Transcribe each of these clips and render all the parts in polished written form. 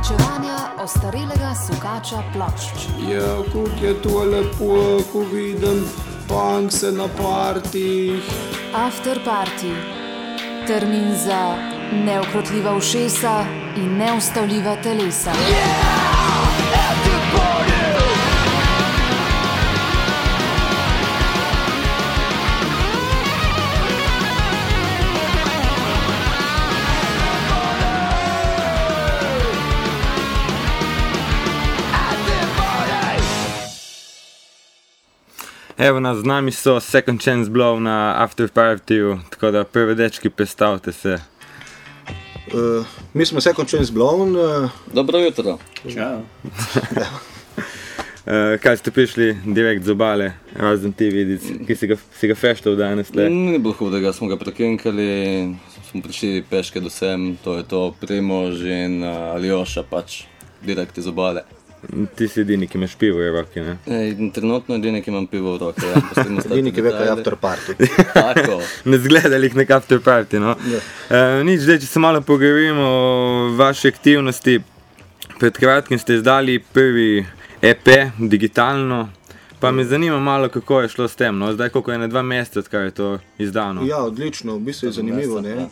Pričevanja ostarelega sukača plošč. Ja, kako je to lepo, ko vidim punkse na partijih. After party. Termin za neukrotljiva ušesa in neustavljiva telesa. Evo nas, z nami so Second Chance Blow na After Partyju, tako da prve dečki, predstavite se. Mi smo Second Chance Blow. Dobro jutro. Čau. Kaj ste prišli direkt z obale, razen ti vidic, ki si ga feštal danes? Ni bilo hudega, smo ga prekenkali, smo prišli peške do sem, to je to, Primož in Aljoša pač, direkt iz obale. Ti si edini, ki imaš pivo v roki, ne? Trenutno edini, ki imam pivo v roki, ja. Edini, ki ve, kaj je After Party. Tako. Ne zgledali jih nek After Party, no? Nič, zdaj, če se malo pogovorimo o vaši aktivnosti. Pred kratkim ste izdali prvi EP, digitalno, pa me zanima malo, kako je šlo s tem, no? Zdaj, koliko je na 2 meseca, odkar je to izdano? Ja, odlično, v bistvu je zanimivo, ne?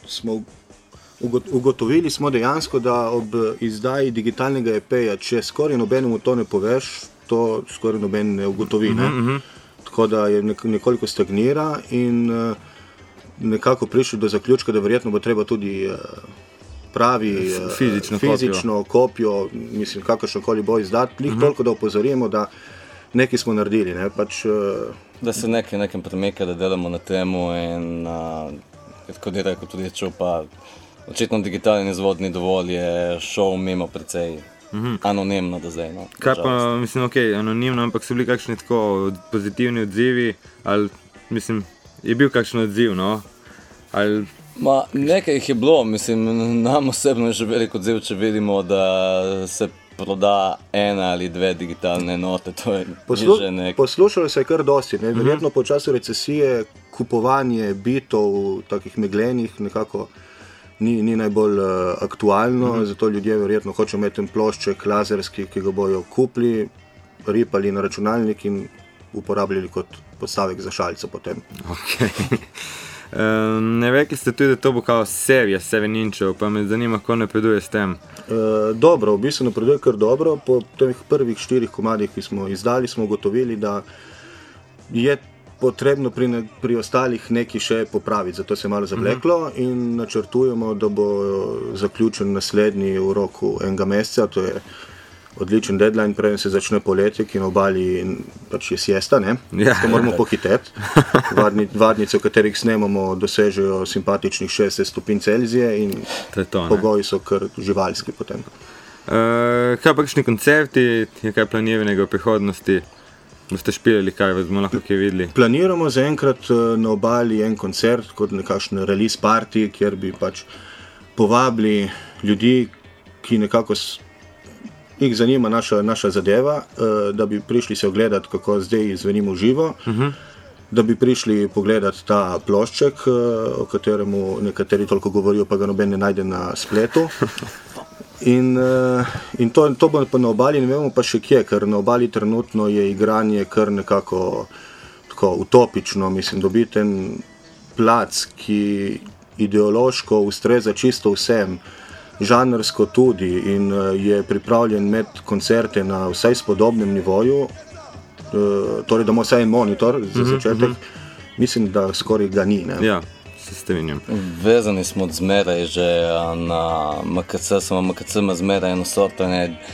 Ugotovili smo dejansko, da ob izdaji digitalnega EP-ja, če skoraj nobenemu to ne poveš, to skoraj noben ne ugotovi, ne? Tako da je nekoliko stagnira in nekako prišli do zaključka, da verjetno bo treba tudi pravi fizično kopijo, mislim, kakršnokoli bo izdati, plih toliko, da opozorimo, da nekaj smo naredili, ne? Pač, da se nekem premika, da delamo na temu in kot je rekel tudi čuv, pa očitno digitalni izvod ni dovolj, je šel mimo precej anonimno do zdaj. No, kaj pa, mislim, okej, anonimno, ampak so bili kakšni tako pozitivni odzivi, ali, mislim, je bil kakšen odziv, no? Ali... Ma, nekaj jih je bilo, mislim, nam osebno je že velik odziv, če vidimo, da se proda 1 ali 2 digitalne enote, to je že nekaj. Poslušalo se je kar dosti, ne? Verjetno po času recesije kupovanje bitov, takih meglenih, nekako ni najbolj aktualno, zato ljudje verjetno hočejo imeti ten plošček lazerski, ki ga bojo kupili, ripali na računalnik in uporabljali kot podstavek za šalico potem. Okay. Ne rekli ste tudi, da to bo kao serija 7 inčev, pa me zanima, kako napreduje s tem. Dobro, v bistvu napreduje kar dobro. Po teh prvih 4 komadih, ki smo izdali, smo ugotovili, da je potrebno pri ostalih nekaj še popraviti, zato se je malo zavleklo in načrtujemo, da bo zaključen naslednji v roku 1 meseca, to je odličen deadline, preden se začne poletje, ki na obali pač je siesta, ne? Zato moramo pohiteti. Vadnice, v katerih snemamo, dosežejo simpatičnih 60 stopinj Celzije in pogoji so kar živalski potem. Kaj pa kakšni koncerti, je kaj planiranega v prihodnosti? Boste špilali kaj, bomo lahko kaj videli? Planiramo zaenkrat na obali en koncert, kot nekakšen release party, kjer bi pač povabili ljudi, ki nekako jih zanima naša zadeva, da bi prišli se ogledati, kako zdaj zvenimo živo, da bi prišli pogledati ta plošček, o kateremu nekateri toliko govorijo, pa ga noben ne najde na spletu. In to bo pa na obali, ne vemo pa še kje, ker na obali trenutno je igranje kar nekako tako utopično, mislim, dobiti en plac, ki ideološko ustreza čisto vsem, žanrsko tudi in je pripravljen imeti koncerte na vsaj spodobnem nivoju, torej da ima vsaj en monitor za začetek, mislim, da skoraj ga ni, ne? Ja. Vezani smo od zmeraj že na MKC, samo MKC ima zmeraj eno sorto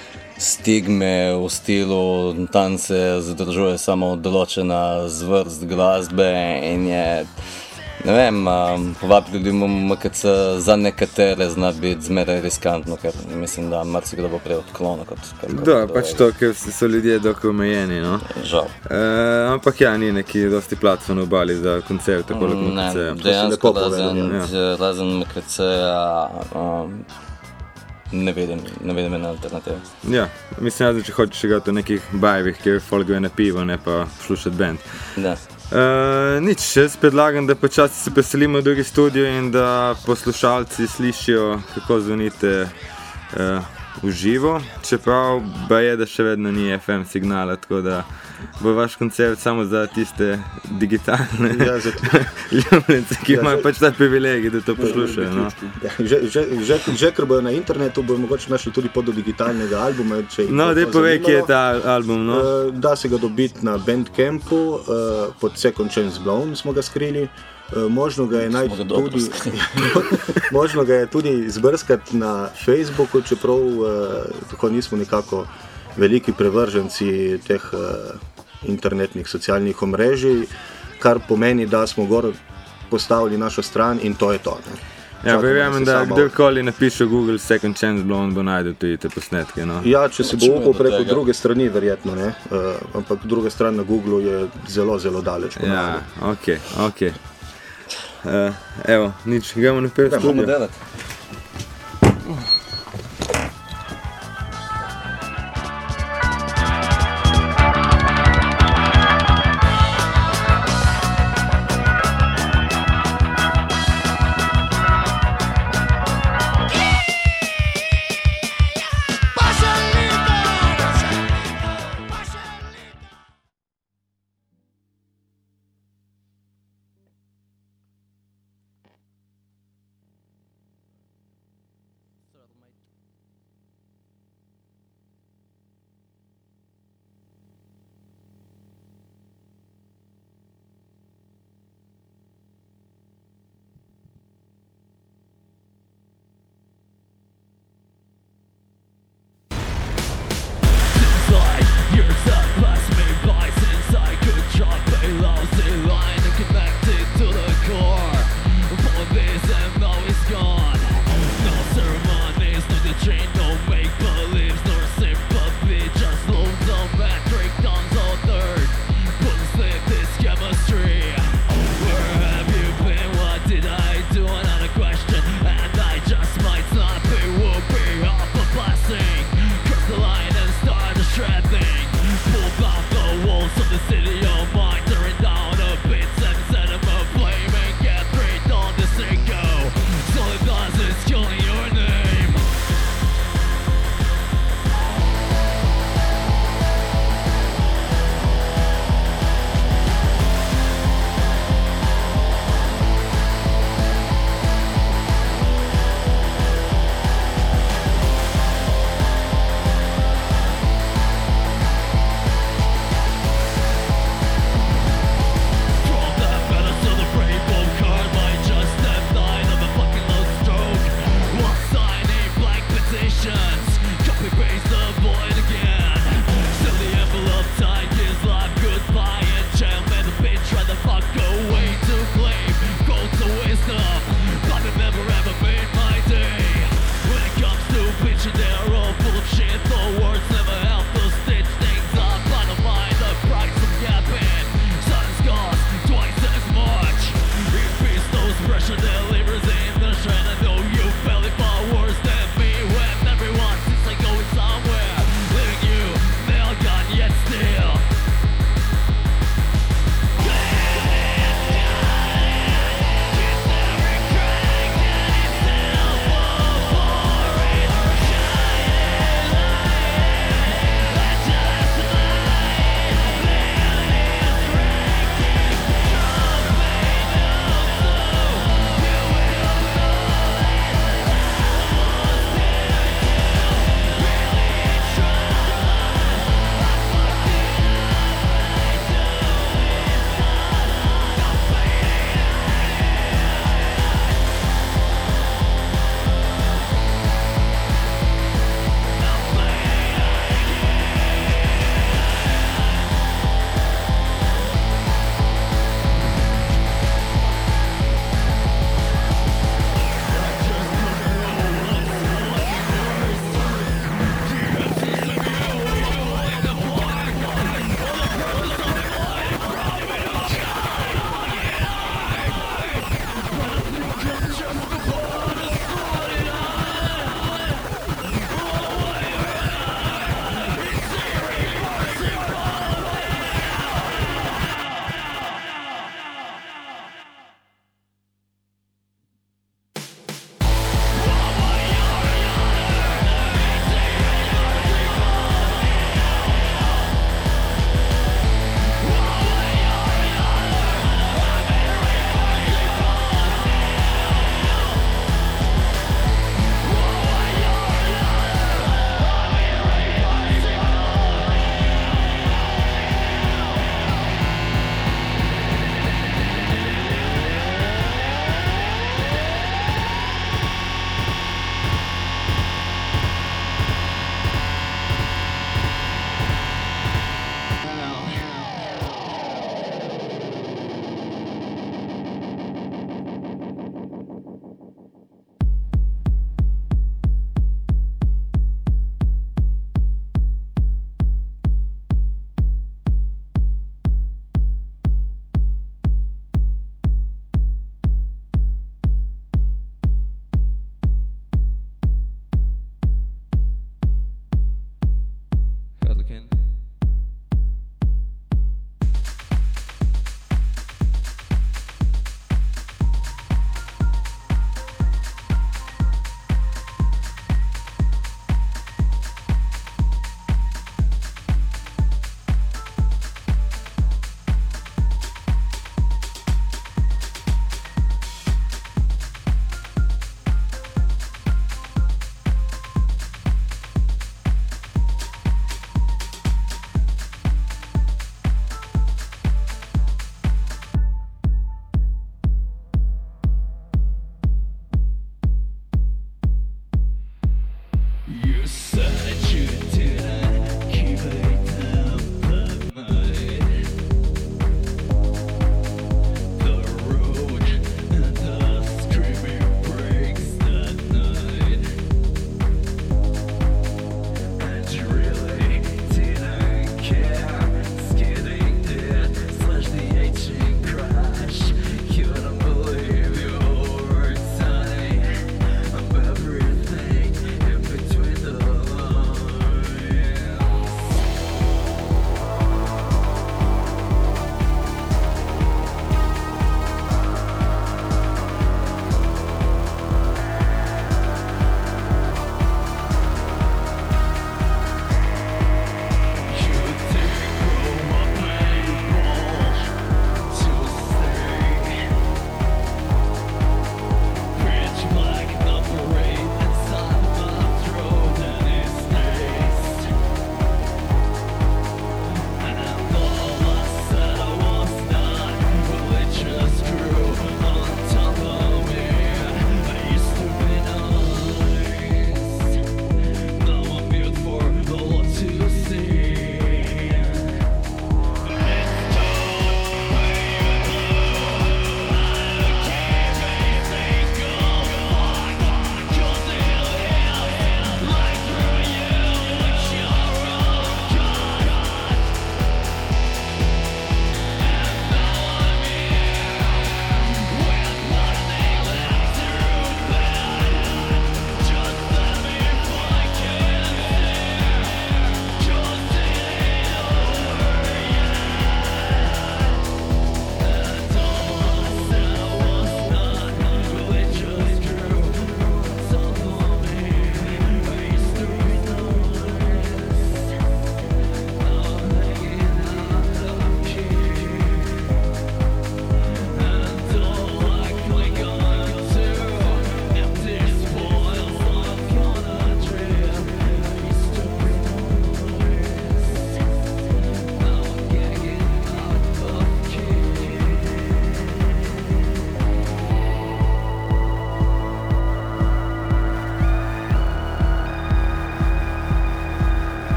stigme v stilu, tam se zadržuje samo določena zvrst glasbe in je, ne vem, povabiti ljudi v MKC za nekatere zna biti zmeraj riskantno, ker mislim, da marsikdo bo prej odklonil kot da, pač to, ker so ljudje dokaj omejeni, no? Žal. Ampak ja, ni neki dosti platform na obali za koncert, tako kot MKC. Ne, dejansko razen MKC-a ne vidim ene alternative. Ja, mislim, če hočeš igrati v nekih bajvih, kjer folk gre na pivo, ne pa slušati band. Da. Nič, jaz predlagam, da počasi se preselimo v drugi studio in da poslušalci slišijo, kako zvonite v živo, čeprav ba je, da še vedno ni FM signala, tako da bo vaš koncert samo za tiste digitalne ljubljence, ki imajo pač ta privilegij, da to poslušajo. No. Že ker bojo na internetu, bojo mogoče našli tudi pod do digitalnega albuma. No, daj povej, kje je ta album. No. Da se ga dobiti na Bandcampu, pod Second Chance Blown smo ga skrili. Možno ga je tudi izbrskati na Facebooku, čeprav tako nismo nekako veliki prevrženci teh internetnih socialnih omrežij, kar pomeni, da smo gor postavili našo stran in to je to. Ne? Ja, verjamem, da kdorkoli napiše Google Second Chance Blown, bo najdel tudi te posnetke. No. Ja, če se bo upal preko druge strani, verjetno ne, ampak druga stran na Google je zelo, zelo daleč. Ja, ok. Evo, nič, gremo naprej v studio. delati.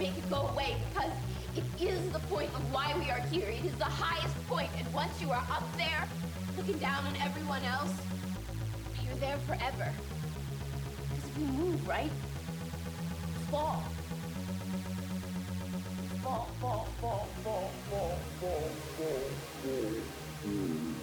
make it go away because it is the point of why we are here. It is the highest point, and once you are up there, looking down on everyone else, you're there forever. Because if you move, right? Fall. Fall, fall, fall, fall, fall, fall, fall, fall.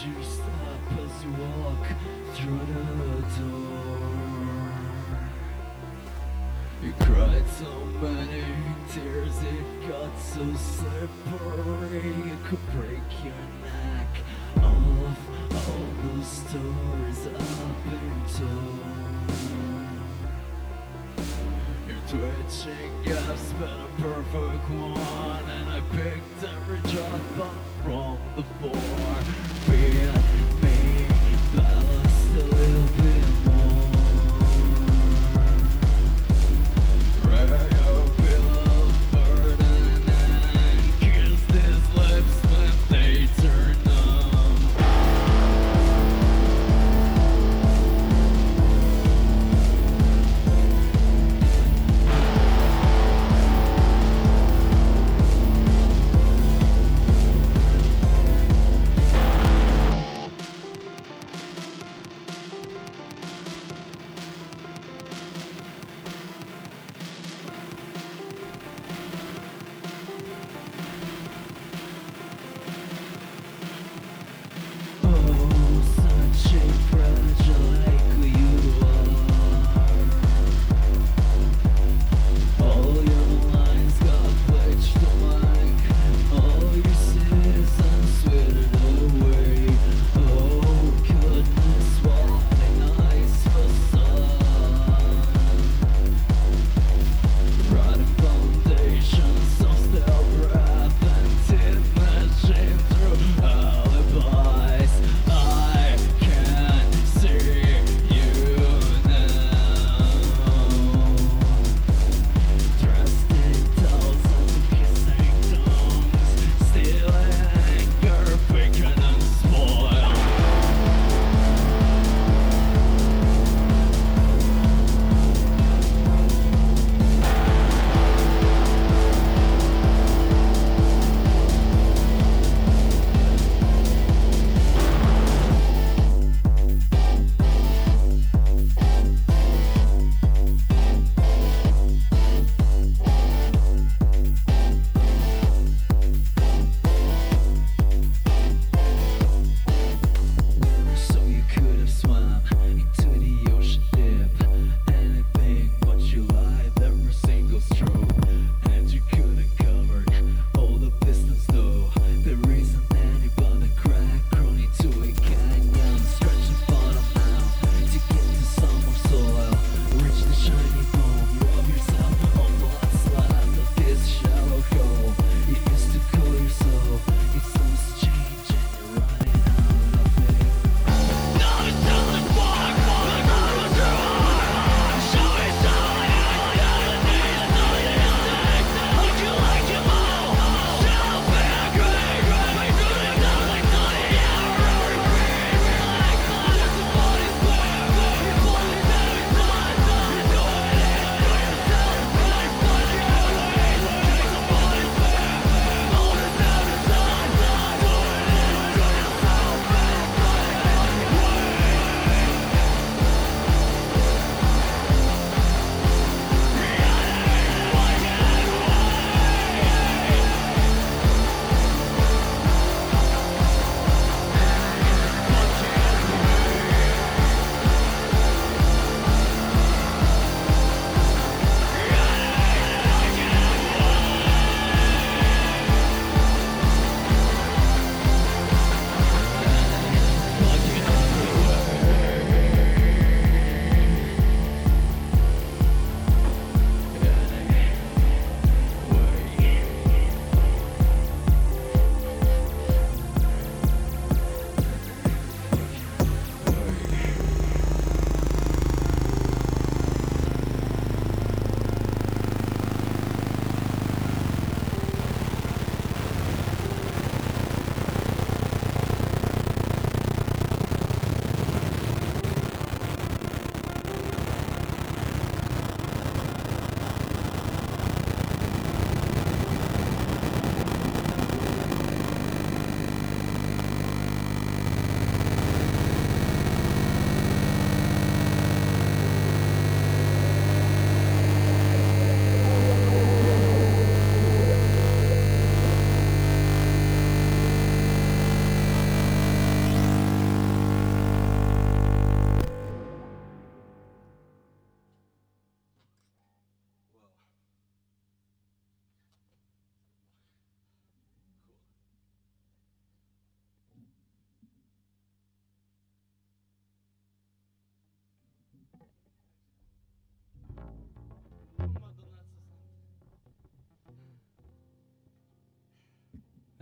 you stop as you walk through the door. You cried so many tears, it got so slippery, it could break your neck. Of all those stories I've been told, your twitching gaps been a perfect one, and I picked every drop up from the floor. Being me, balanced a little bit more. Right up below burden and kissed his lips when they turned numb.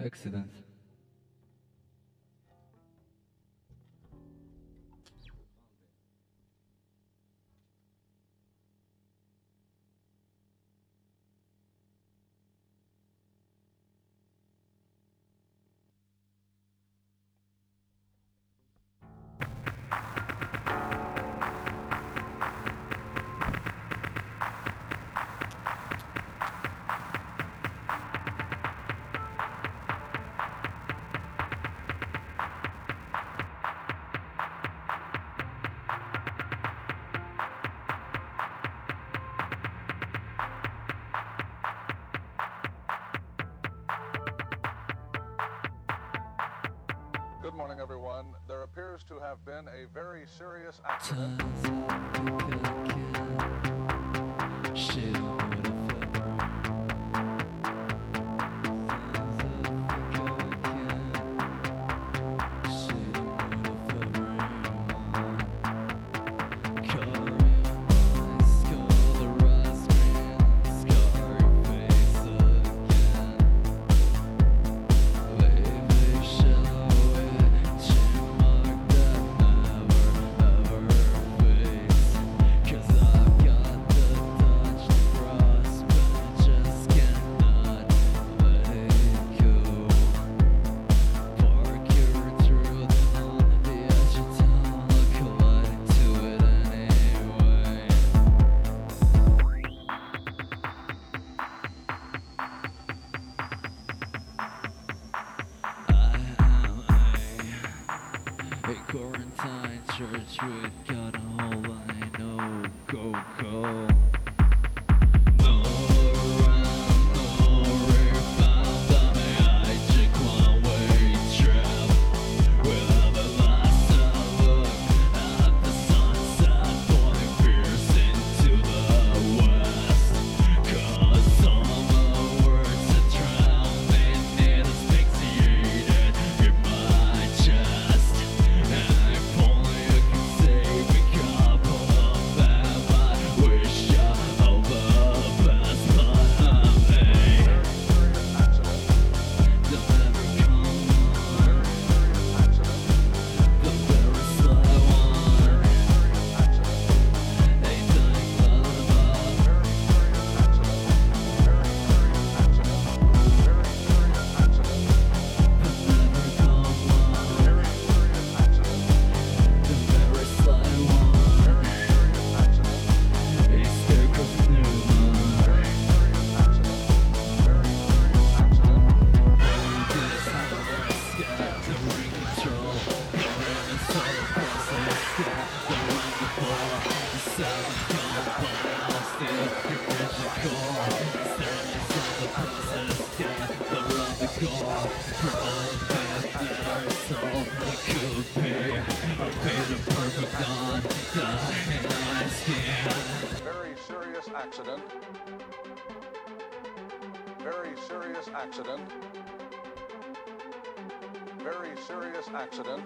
Accident. Good morning, everyone. There appears to have been a very serious accident. Quarantine church with got a whole line, no go go. No around, no rebound, I just one way trip. We'll have a last look at the sunset, pouring fierce into the west. 'Cause some of the words are drowning in asphyxiated in my chest. If only I could save a couple of them, I wish you all the best, but I'm they'll never come on. The very sly one ain't dying lullaby. Never come on. The very sly one is there 'cause new Very serious accident. Very serious accident. Very serious accident.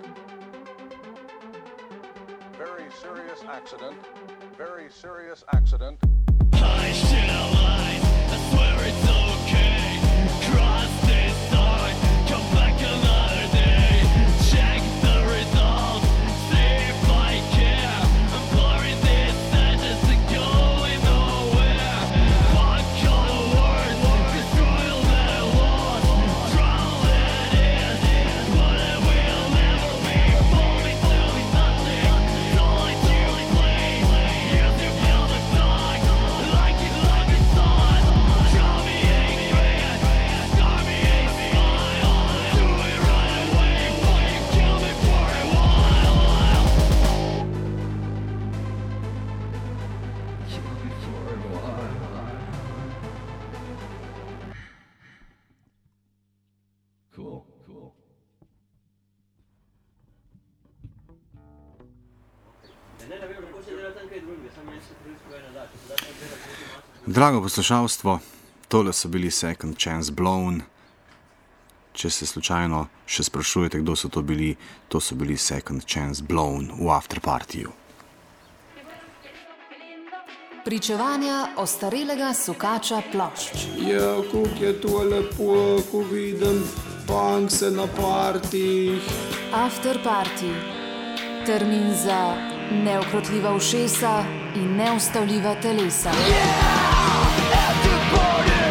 Very serious accident. Very serious accident. I shall lie, I swear it's okay. Cross this line, come back another day. Check the results, see if I care. I'm blurring this sentence and going nowhere. Fuck all the words, destroy all that I lost. Drown it in, but it will never be. Pull me to nothing, all I do is play. You do feel the song, like it's on. Draw me angry, scar me a smile. Do it right away, before you kill me for a while. Kill me for a while. Cool, cool. Drago poslušalstvo, tole so bili Second Chance Blown. Če se slučajno še sprašujete, kdo so to bili Second Chance Blown v Afterpartyju. Pričevanja ostarelega sukača plošč. Ja, kako je to lepo, ko vidim punkse na partijih. After Party. Termin za neukrotljiva ušesa in neustavljiva telesa. After party.